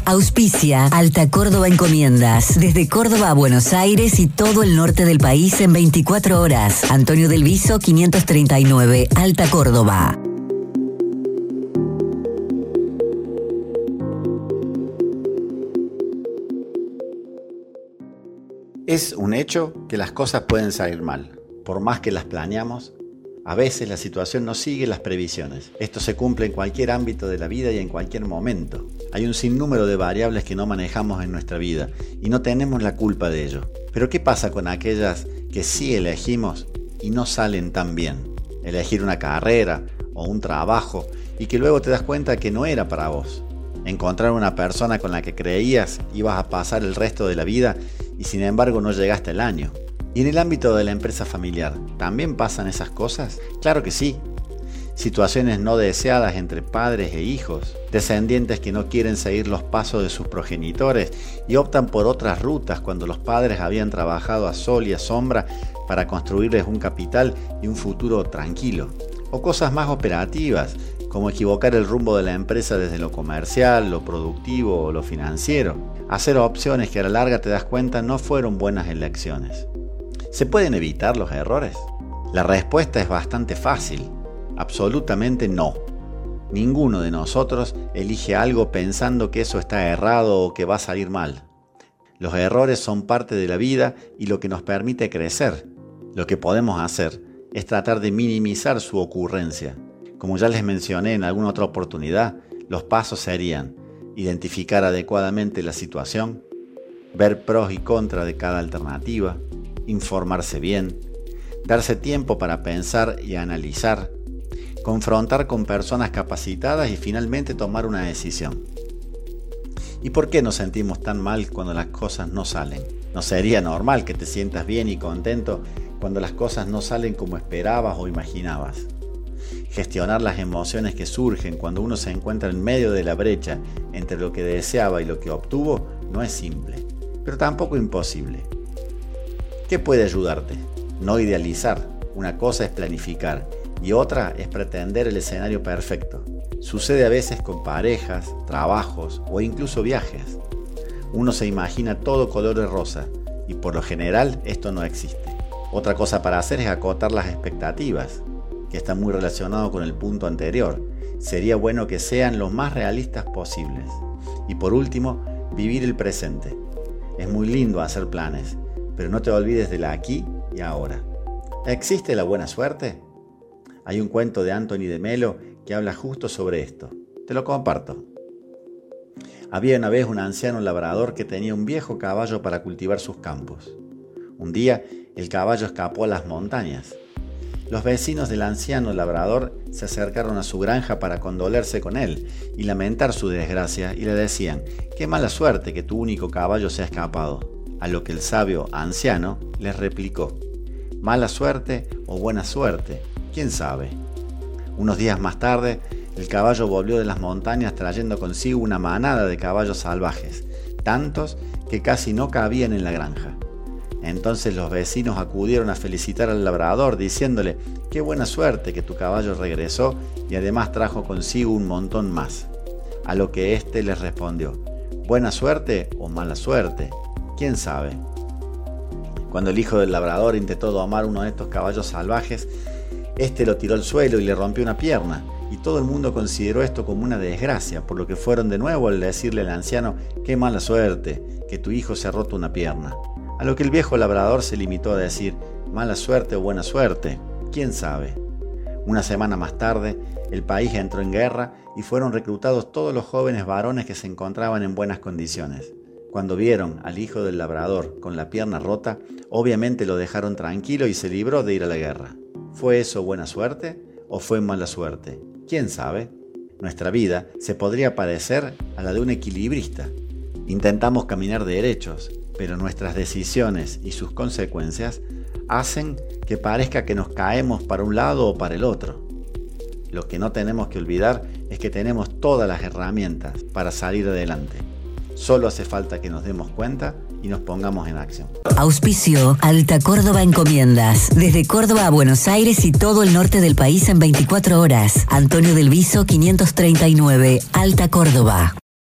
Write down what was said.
Auspicia Alta Córdoba Encomiendas. Desde Córdoba a Buenos Aires y todo el norte del país en 24 horas. Antonio del Viso 539, Alta Córdoba. Es un hecho que las cosas pueden salir mal. Por más que las planeamos, a veces la situación no sigue las previsiones. Esto se cumple en cualquier ámbito de la vida y en cualquier momento. Hay un sinnúmero de variables que no manejamos en nuestra vida y no tenemos la culpa de ello. Pero ¿qué pasa con aquellas que sí elegimos y no salen tan bien? Elegir una carrera o un trabajo y que luego te das cuenta que no era para vos. Encontrar una persona con la que creías ibas a pasar el resto de la vida y sin embargo no llegaste al año. ¿Y en el ámbito de la empresa familiar también pasan esas cosas? Claro que sí. Situaciones no deseadas entre padres e hijos, descendientes que no quieren seguir los pasos de sus progenitores y optan por otras rutas cuando los padres habían trabajado a sol y a sombra para construirles un capital y un futuro tranquilo. O cosas más operativas, como equivocar el rumbo de la empresa desde lo comercial, lo productivo o lo financiero. Hacer opciones que a la larga te das cuenta no fueron buenas elecciones. ¿Se pueden evitar los errores? La respuesta es bastante fácil. Absolutamente no. Ninguno de nosotros elige algo pensando que eso está errado o que va a salir mal. Los errores son parte de la vida y lo que nos permite crecer. Lo que podemos hacer es tratar de minimizar su ocurrencia. Como ya les mencioné en alguna otra oportunidad, los pasos serían identificar adecuadamente la situación, ver pros y contras de cada alternativa, informarse bien, darse tiempo para pensar y analizar, confrontar con personas capacitadas y finalmente tomar una decisión. ¿Y por qué nos sentimos tan mal cuando las cosas no salen? ¿No sería normal que te sientas bien y contento cuando las cosas no salen como esperabas o imaginabas? Gestionar las emociones que surgen cuando uno se encuentra en medio de la brecha entre lo que deseaba y lo que obtuvo no es simple, pero tampoco imposible. ¿Qué puede ayudarte? No idealizar. Una cosa es planificar y otra es pretender el escenario perfecto. Sucede a veces con parejas, trabajos o incluso viajes. Uno se imagina todo color de rosa y por lo general esto no existe. Otra cosa para hacer es acotar las expectativas, que está muy relacionado con el punto anterior. Sería bueno que sean lo más realistas posibles. Y por último, vivir el presente. Es muy lindo hacer planes, pero no te olvides de la aquí y ahora. ¿Existe la buena suerte? Hay un cuento de Anthony de Melo que habla justo sobre esto. Te lo comparto. Había una vez un anciano labrador que tenía un viejo caballo para cultivar sus campos. Un día, el caballo escapó a las montañas. Los vecinos del anciano labrador se acercaron a su granja para condolerse con él y lamentar su desgracia y le decían: «Qué mala suerte que tu único caballo se ha escapado». A lo que el sabio anciano les replicó: «Mala suerte o buena suerte, quién sabe». Unos días más tarde, el caballo volvió de las montañas trayendo consigo una manada de caballos salvajes, tantos que casi no cabían en la granja. Entonces los vecinos acudieron a felicitar al labrador diciéndole: «Qué buena suerte que tu caballo regresó y además trajo consigo un montón más». A lo que éste les respondió: «¿Buena suerte o mala suerte? ¿Quién sabe?». Cuando el hijo del labrador intentó domar uno de estos caballos salvajes, este lo tiró al suelo y le rompió una pierna, y todo el mundo consideró esto como una desgracia, por lo que fueron de nuevo al decirle al anciano: «Qué mala suerte, que tu hijo se ha roto una pierna». A lo que el viejo labrador se limitó a decir: «Mala suerte o buena suerte, quién sabe». Una semana más tarde, el país entró en guerra y fueron reclutados todos los jóvenes varones que se encontraban en buenas condiciones. Cuando vieron al hijo del labrador con la pierna rota, obviamente lo dejaron tranquilo y se libró de ir a la guerra. ¿Fue eso buena suerte o fue mala suerte? ¿Quién sabe? Nuestra vida se podría parecer a la de un equilibrista. Intentamos caminar derechos, pero nuestras decisiones y sus consecuencias hacen que parezca que nos caemos para un lado o para el otro. Lo que no tenemos que olvidar es que tenemos todas las herramientas para salir adelante. Solo hace falta que nos demos cuenta y nos pongamos en acción. Auspicio Alta Córdoba Encomiendas. Desde Córdoba a Buenos Aires y todo el norte del país en 24 horas. Antonio del Viso 539, Alta Córdoba.